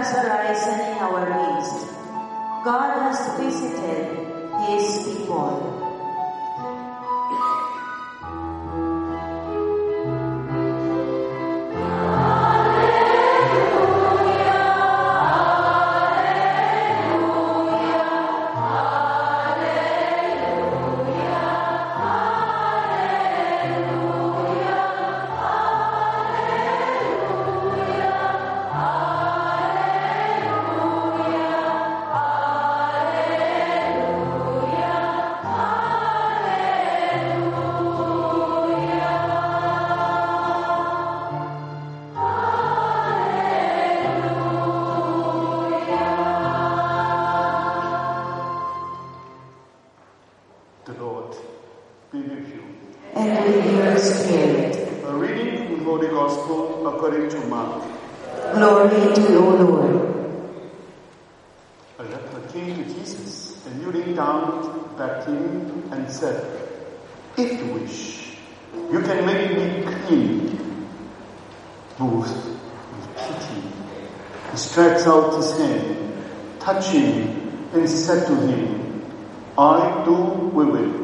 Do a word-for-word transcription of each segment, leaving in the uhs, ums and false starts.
has arisen in our midst. God has visited His people. Glory to you, O Lord. A leper came to Jesus and kneeling down begged him and said, "If you wish, you can make me clean." Moved with pity, he stretched out his hand, touched him, and said to him, "I do will it.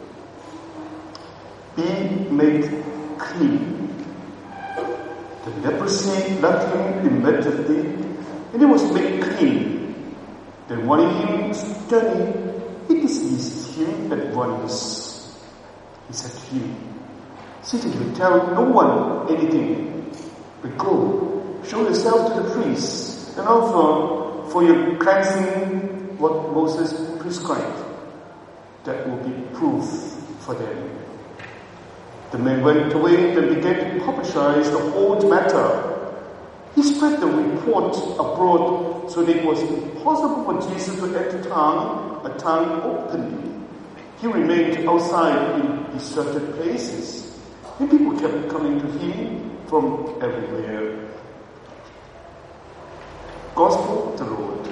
Be made clean." The leprosy left him immediately, and he was made clean. Then warning him sternly, he dismissed him at once. He said to him, "Sit and tell no one anything, but go, show yourself to the priest, and offer for your cleansing what Moses prescribed. That will be proof for them." The man went away and began to publicize the whole matter. He spread the report abroad so that it was impossible for Jesus to enter town, a town openly. He remained outside in deserted places, and people kept coming to him from everywhere. Gospel of the Lord.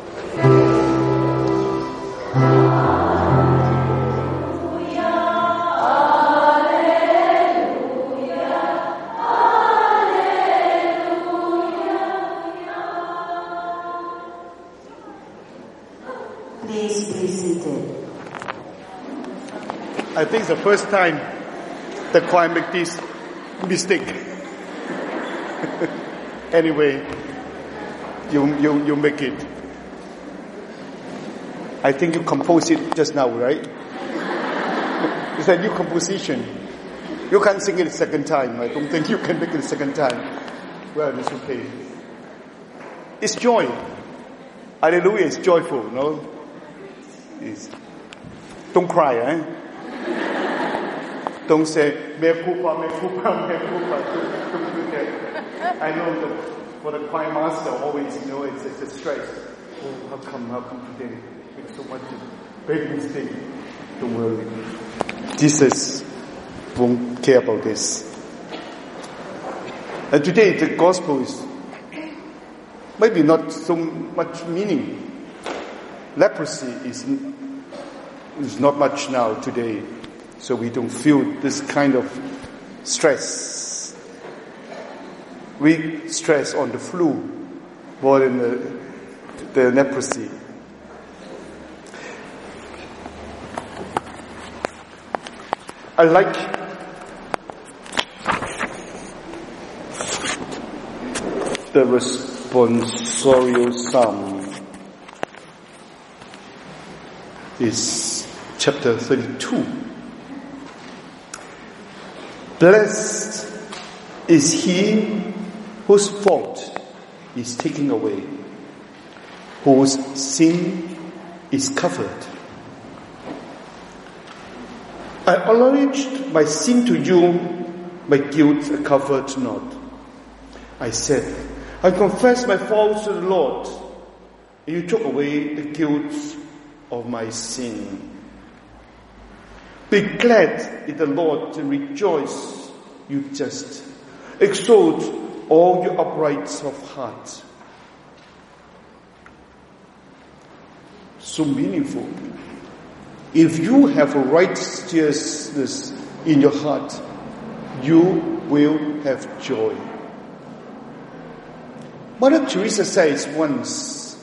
I think it's the first time the choir make this mistake. Anyway, you, you, you make it. I think you composed it just now, right? It's a new composition. You can't sing it a second time. I don't think you can make it a second time. Well, it's okay. It's joy. Hallelujah is joyful, no? It's, don't cry, eh? Don't say, mea culpa, mea culpa, mea culpa. Don't, don't do that. I know that for the choir master, always, you know, it's, it's a stress. Oh, how come, how come today? Make so much big mistake. Don't worry. Jesus won't care about this. And today, the gospel is maybe not so much meaning. Leprosy is, is not much now today. So we don't feel this kind of stress. We stress on the flu more than the, the leprosy. I like the responsorial psalm. It's chapter thirty-two. Blessed is he whose fault is taken away, whose sin is covered. I acknowledged my sin to you, my guilt I covered not. I said, I confess my faults to the Lord, and you took away the guilt of my sin. Be glad in the Lord and rejoice, you just. Exalt all your uprights of heart. So meaningful. If you have righteousness in your heart, you will have joy. Mother Teresa says once,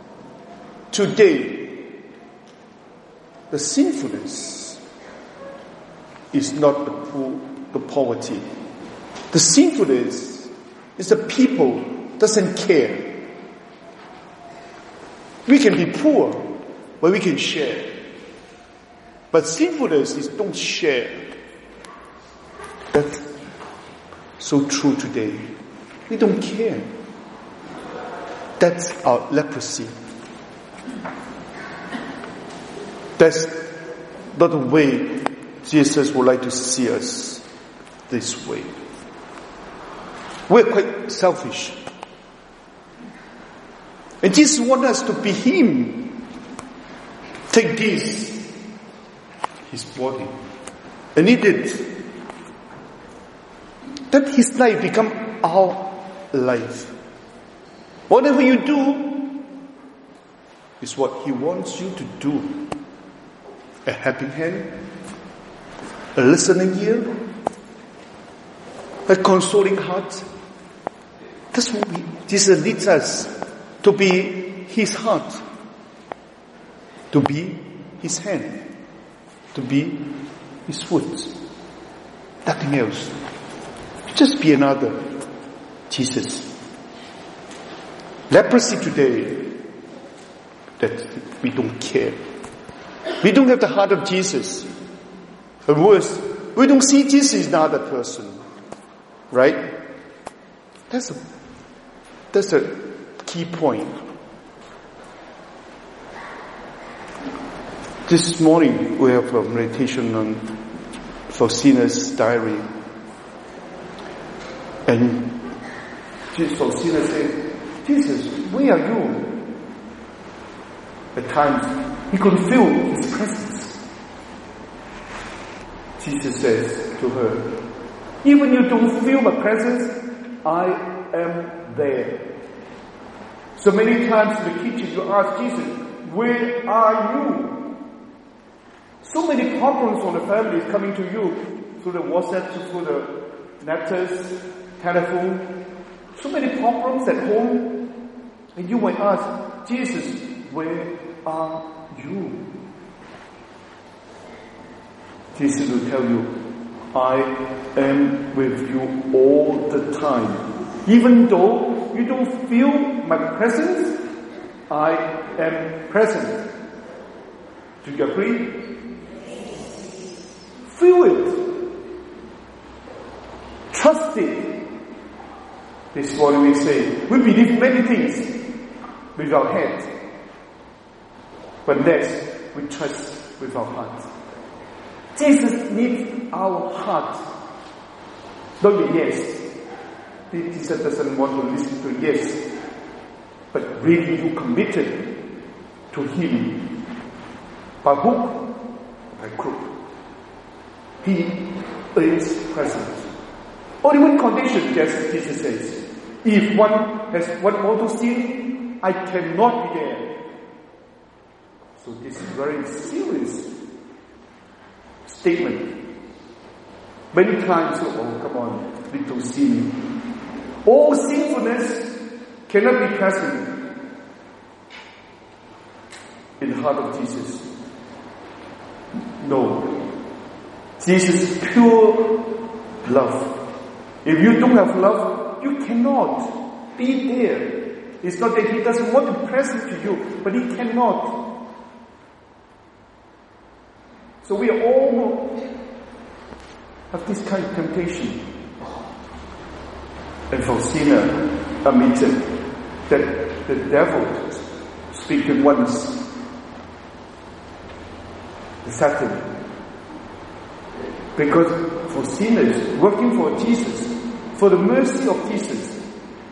today, the sinfulness is not the, poor, the poverty. The sinfulness is the people doesn't care. We can be poor, but we can share. But sinfulness is don't share. That's so true today. We don't care. That's our leprosy. That's not the way Jesus would like to see us this way. We're quite selfish. And Jesus wants us to be Him. Take this, His body. And He did. That His life become our life. Whatever you do is what He wants you to do. A helping hand, a listening ear, a consoling heart. That's what we, Jesus leads us to be His heart, to be His hand, to be His foot. Nothing else. Just be another Jesus. Leprosy today, that we don't care. We don't have the heart of Jesus. And worse, we don't see Jesus in another person. Right? That's a, that's a key point. This morning we have a meditation on Faustina's diary. And Faustina said, Jesus, where are you? At times, he could feel His presence. Jesus says to her, even you don't feel my presence, I am there. So many times in the kitchen you ask Jesus, where are you? So many problems from the family is coming to you through the WhatsApp, through the letters, telephone. So many problems at home. And you might ask, Jesus, where are you? Jesus will tell you, I am with you all the time. Even though you don't feel my presence, I am present. Do you agree? Feel it. Trust it. This is what we say. We believe many things with our head. But next, we trust with our heart. Jesus needs our heart. Not the yes. Jesus doesn't want to listen to yes. But really you committed to Him. By hook, by crook. He is present. Only one condition, yes, Jesus says. If one has one mortal sin, I cannot be there. So this is very serious statement. Many times, oh come on, little sin. All sinfulness cannot be present in the heart of Jesus. No. Jesus is pure love. If you don't have love, you cannot be there. It's not that He doesn't want to present to you, but He cannot. So we all have this kind of temptation. And Faustina admitted that the devil speaking once, the Satan, because Faustina is working for Jesus, for the mercy of Jesus,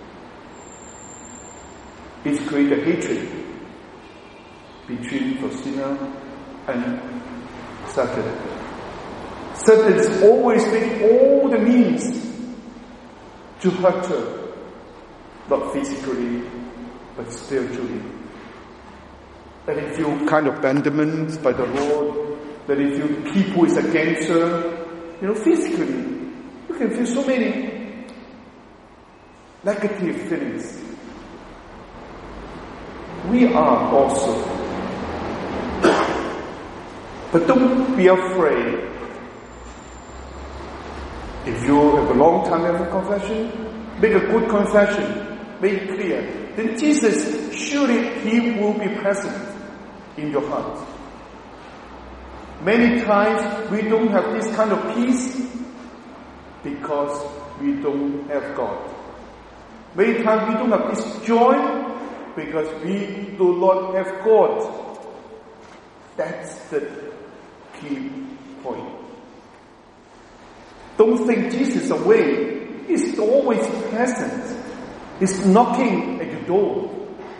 it's created hatred between Faustina and Satan. Satan is always making all the means to hurt her, not physically, but spiritually. That he feel kind of abandonment by the Lord, that he feel people is against her. You know, physically, you can feel so many negative feelings. we are also. But don't be afraid. If you have a long time of confession, make a good confession, make it clear. Then Jesus, surely He will be present in your heart. Many times we don't have this kind of peace because we don't have God. Many times we don't have this joy because we do not have God. That's the key point. Don't think Jesus is away. He's always present. He's knocking at your door.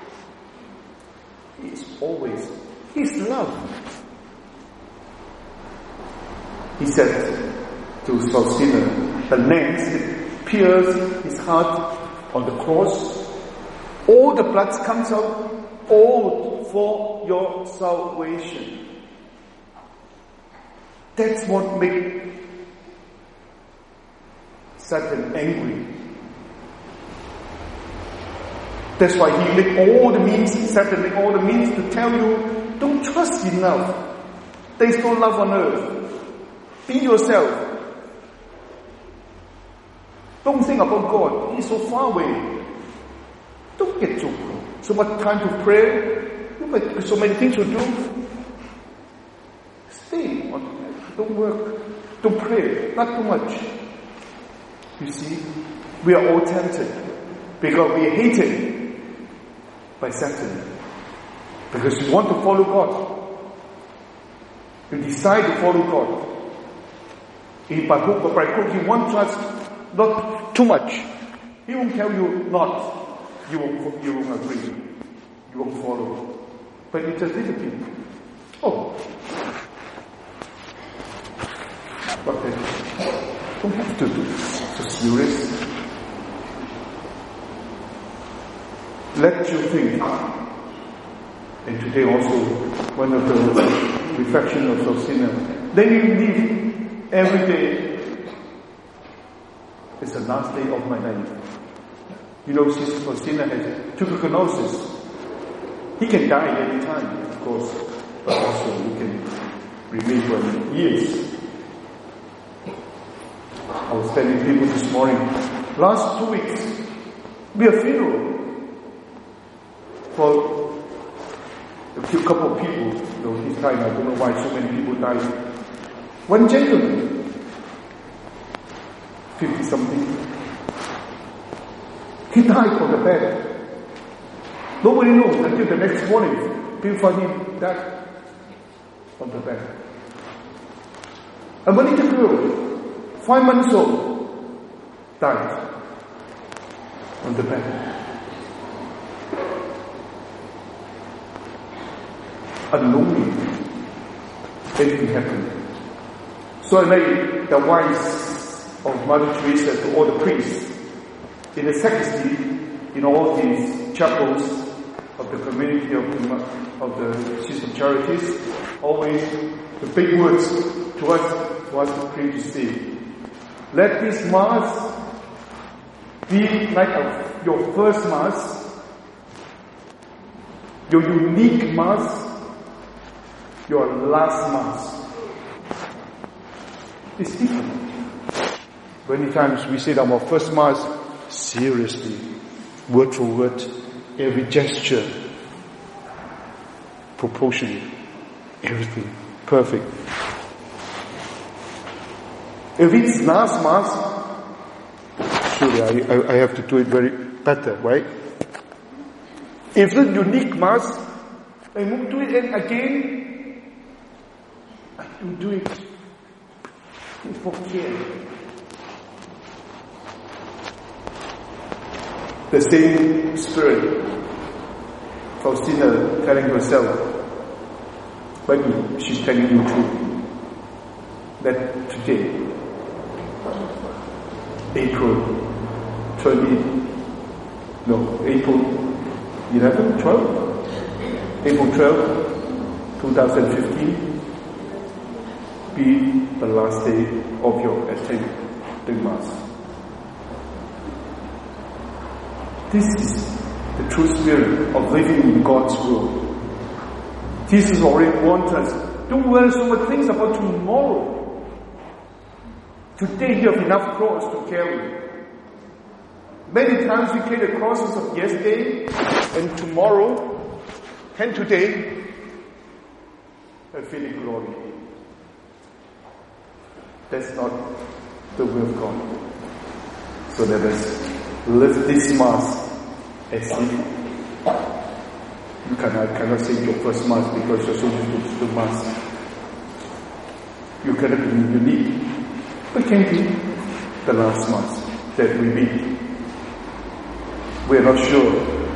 He's always, He's love. He said to Faustina, the lance pierced his heart on the cross. All the blood comes out, all for your salvation. That's what makes Satan angry. That's why he made all the means, Satan made all the means to tell you, don't trust in love. There is no love on earth. Be yourself. Don't think about God. He's so far away. Don't get so, so much time to pray. You've got so many things to do. Stay on. Don't work. Don't pray. Not too much. You see, we are all tempted because we are hated by Satan. Because you want to follow God. You decide to follow God. If by hook or by crook you want trust, not too much. He won't tell you not. You won't, you won't agree. You won't follow. But it's a little bit. Oh. But then, don't have to do so serious. Let you think. And today also, one of the reflections of Faustina. Then you live every day. It's the last day of my life. You know, Sister Faustina has tuberculosis. He can die any time, of course, but also he can remain for years. I was telling people this morning, last two weeks, we had a funeral for a few couple of people. You know, this time I don't know why so many people died. One gentleman, fifty something, he died on the bed. Nobody knows until the next morning. People find him dead on the bed. And one little girl, five months old, died on the bed. Unknowingly, anything happened. So I made the wives of Mother Teresa to all the priests in the sacristy, in all these chapels of the community of the, of the Sister Charities, always the big words to us, to us to pray to say, let this Mass be like a, your first Mass, your unique Mass, your last Mass. It's different. Many times we say that our first Mass, seriously, word for word, every gesture, proportionate, everything, perfect. If it's last Mass, surely I, I, I have to do it very better, right? If it's unique Mass, I won't do it again. I will do it for care. The same spirit, Faustina telling herself, but she's telling you too, that today, April twentieth, no, April eleventh, twelfth, April twelfth, twenty fifteen, be the last day of your attending Mass. This is the true spirit of living in God's will. Jesus already warned us, don't worry so much things about tomorrow. Today you have enough cross to carry. Many times we carry the crosses of yesterday and tomorrow and today and feeling glory. That's not the will of God. So let us live this Mass as if you cannot, cannot say your first Mass because you're so used to the Mass. You cannot be unique. But can be the last Mass that we meet. We are not sure.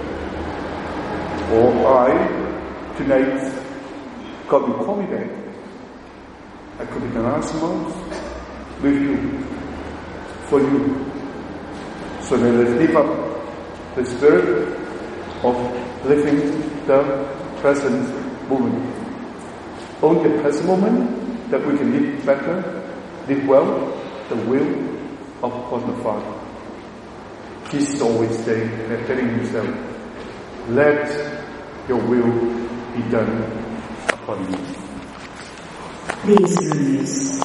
Or I, tonight, God will call me back. I could be the last Mass with you, for you. So let us live up the spirit of living the present moment. Only the present moment that we can live better, live well, the will of God the Father. Jesus always saying, telling himself, let your will be done upon me. Please rise.